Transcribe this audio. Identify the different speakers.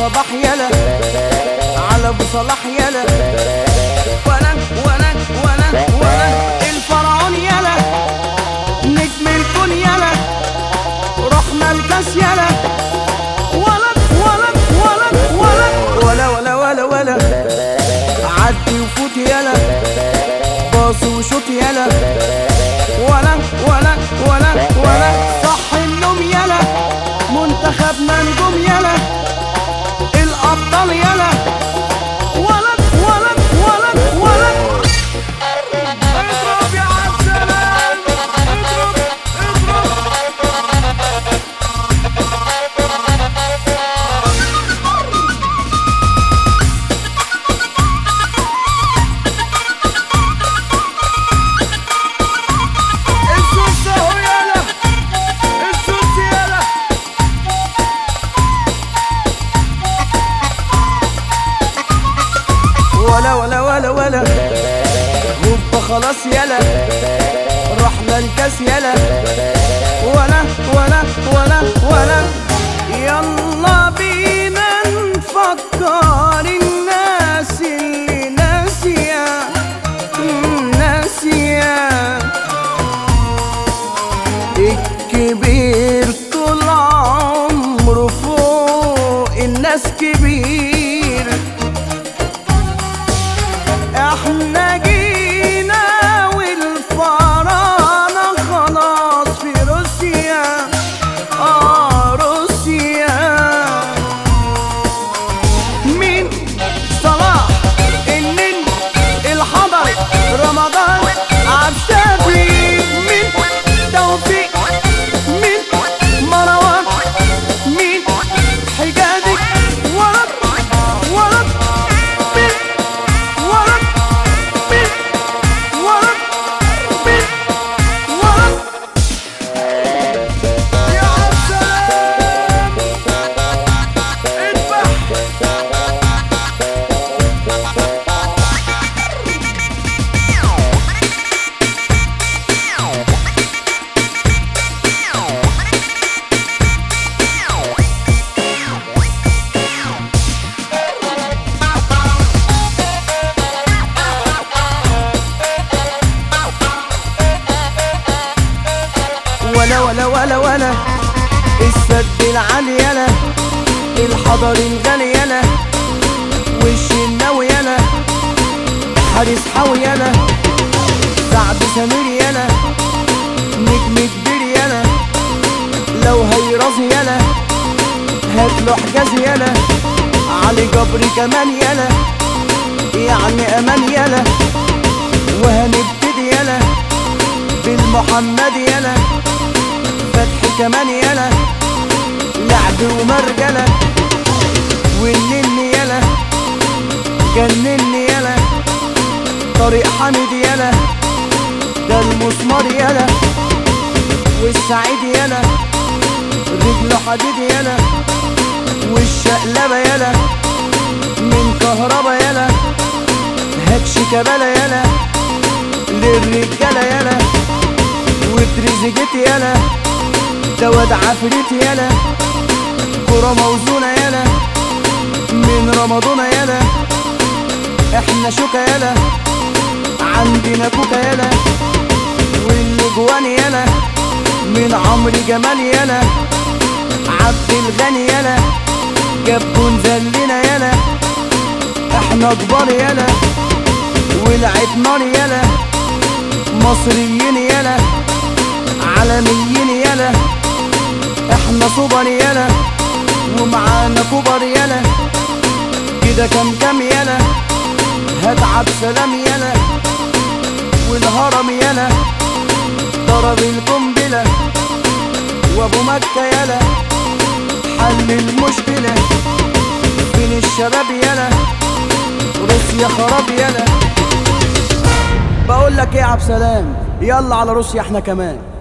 Speaker 1: صباح يلا، على ابو صلاح يلا، وانا الفرعون يلا، نجم الكون يلا، رحنا الكاس يلا، ولا عدي وفوت يلا، باص وشوط يلا، ولا صح النوم يلا، منتخبنا نجوم يلا، الأبطال يلا، اضرب يا عبد السلام، اضرب. ولا هوبا خلاص يلا، رحنا الكاس يلا، ولا يلا بينا نفكر الناس اللي ناسية الكبير طول عمره فوق الناس كبير، احنا جينا والفراعنة خلاص في روسيا، روسيا. مين؟ صلاح، النني، الحضري، رمضان، عبد الشافي، مين؟ توفيق، مين؟ مروان، مين؟ حجازي، ولد ولا السد العالي يلا، الحضر الغالي يلا، وش الناوي يلا، حارس حاوي يلا، سعد سمير يلا، نجم كبير يلا، لو هيرازي يلا، هاتله حجازي يلا، علي جبري كمان يلا، يعني امان يلا، وهنبتدي يلا بالمحمد يلا، فتحي كمان يلا، لعب ومرجلة، والنني يلا، جنني يلا، طريق حميد يلا، ده المسمار يلا، والسعيد يلا، رجله حديد يلا، والشقلبة يلا، من كهربا يلا، هاتش كبالة يلا، للرجالة يلا، وتريزيجيت يلا، ده واد عفريت يلا، كرة موزونة يلا، من رمضان يلا، احنا شوكة يلا، عندنا كوكا يلا، والاجوان يلا، من عمرو جمال يلا، عبد الغني يلا، جاب جون زلنا يلا، احنا كبار يلا، ولعب نار يلا، مصريين يلا، عالميين يلا، احنا سوبر يلا، ومعانا كوبر يلا، كده كام يلا، هتعب سلام يلا، والهرم يلا، ضرب القنبلة، وابو مكة يلا، حل المشكلة، فين الشباب يلا، روسيا خراب يلا. بقول لك ايه يا عبد السلام، يلا على روسيا احنا كمان.